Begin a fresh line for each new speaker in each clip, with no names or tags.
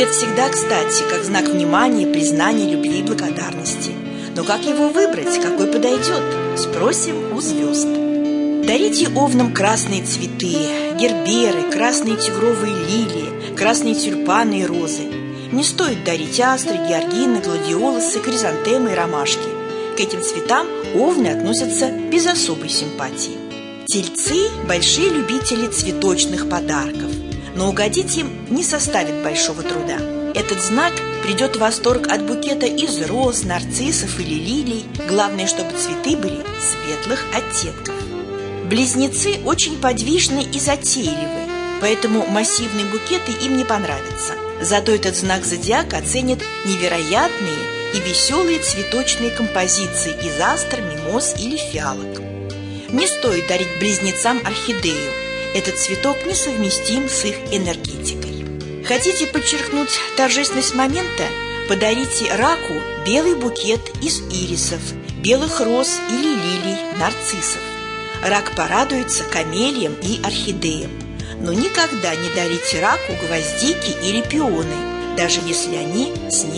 Букет всегда кстати, как знак внимания, признания, любви и благодарности. Но как его выбрать, какой подойдет? Спросим у звезд. Дарите овнам красные цветы, герберы, красные тигровые лилии, красные тюльпаны и розы. Не стоит дарить астры, георгины, гладиолусы, хризантемы и ромашки. К этим цветам овны относятся без особой симпатии. Тельцы – большие любители цветочных подарков, но угодить им не составит большого труда. Этот знак придет в восторг от букета из роз, нарциссов или лилий. Главное, чтобы цветы были светлых оттенков. Близнецы очень подвижны и затейливы, поэтому массивные букеты им не понравятся. Зато этот знак зодиака оценит невероятные и веселые цветочные композиции из астр, мимоз или фиалок. Не стоит дарить близнецам орхидею. Этот цветок несовместим с их энергетикой. Хотите подчеркнуть торжественность момента? Подарите раку белый букет из ирисов, белых роз или лилий, нарциссов. Рак порадуется камелиям и орхидеям. Но никогда не дарите раку гвоздики или пионы, даже если они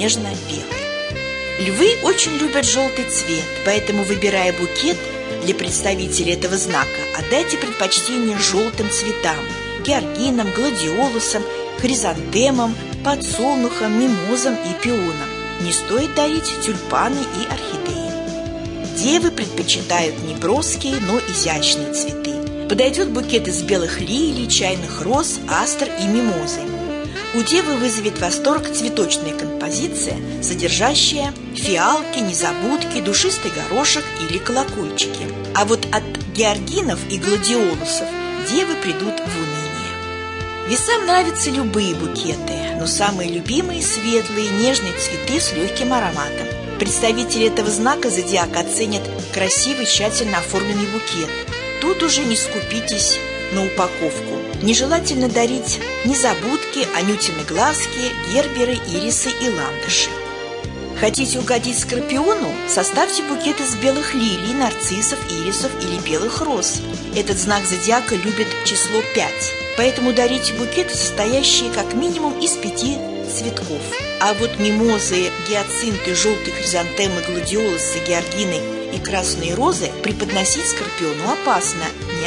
снежно-белые. Львы очень любят желтый цвет, поэтому, выбирая букет для представителей этого знака, отдайте предпочтение желтым цветам – георгинам, гладиолусам, хризантемам, подсолнухам, мимозам и пионам. Не стоит дарить тюльпаны и орхидеи. Девы предпочитают не броские, но изящные цветы. Подойдет букет из белых лилий, чайных роз, астр и мимозы. У девы вызовет восторг цветочная композиция, содержащая фиалки, незабудки, душистый горошек или колокольчики. А вот от георгинов и гладиолусов девы придут в уныние. Весам нравятся любые букеты, но самые любимые – светлые, нежные цветы с легким ароматом. Представители этого знака зодиака оценят красивый, тщательно оформленный букет. Тут уже не скупитесь на упаковку. Нежелательно дарить незабудки, анютины глазки, герберы, ирисы и ландыши. Хотите угодить скорпиону? Составьте букет из белых лилий, нарциссов, ирисов или белых роз. Этот знак зодиака любит число 5, поэтому дарите букеты, состоящие как минимум из 5 цветков. А вот мимозы, гиацинты, желтые хризантемы, гладиолусы, георгины и красные розы преподносить скорпиону опасно, не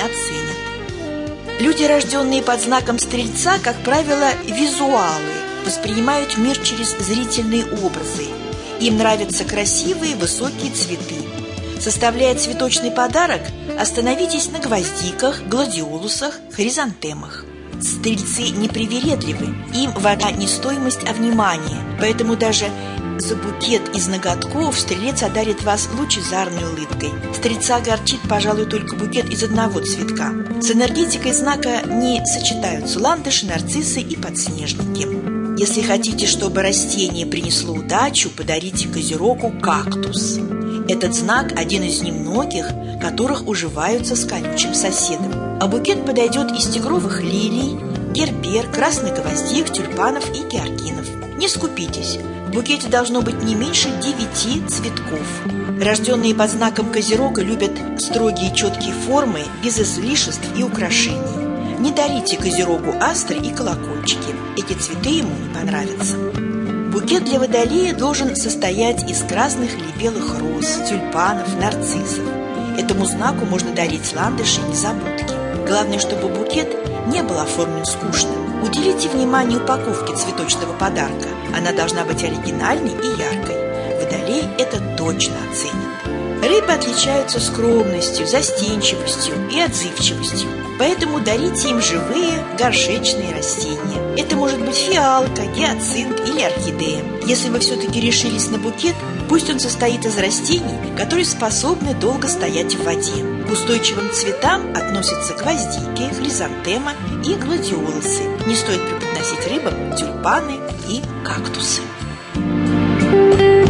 оценят. Люди, рожденные под знаком Стрельца, как правило, визуалы, воспринимают мир через зрительные образы. Им нравятся красивые высокие цветы. Составляя цветочный подарок, остановитесь на гвоздиках, гладиолусах, хризантемах. Стрельцы непривередливы, им важна не стоимость, а внимание, поэтому даже за букет из ноготков стрелец одарит вас лучезарной улыбкой. Стрельца огорчит, пожалуй, только букет из одного цветка. С энергетикой знака не сочетаются ландыши, нарциссы и подснежники. Если хотите, чтобы растение принесло удачу, подарите козерогу кактус. Этот знак – один из немногих, которых уживаются с колючим соседом. А букет подойдет из тигровых лилий, гербер, красных гвоздик, тюльпанов и георгинов. Не скупитесь, в букете должно быть не меньше 9 цветков. Рожденные под знаком Козерога любят строгие четкие формы, без излишеств и украшений. Не дарите Козерогу астры и колокольчики, эти цветы ему не понравятся. Букет для водолея должен состоять из красных или белых роз, тюльпанов, нарциссов. Этому знаку можно дарить ландыши и незабудки. Главное, чтобы букет не был оформлен скучным. Уделите внимание упаковке цветочного подарка. Она должна быть оригинальной и яркой. Водолей это точно оценит. Рыбы отличаются скромностью, застенчивостью и отзывчивостью. Поэтому дарите им живые горшечные растения. Это может быть фиалка, гиацинт или орхидея. Если вы все-таки решились на букет, пусть он состоит из растений, которые способны долго стоять в воде. К устойчивым цветам относятся гвоздики, хризантема и гладиолусы. Не стоит преподносить рыбам тюльпаны и кактусы.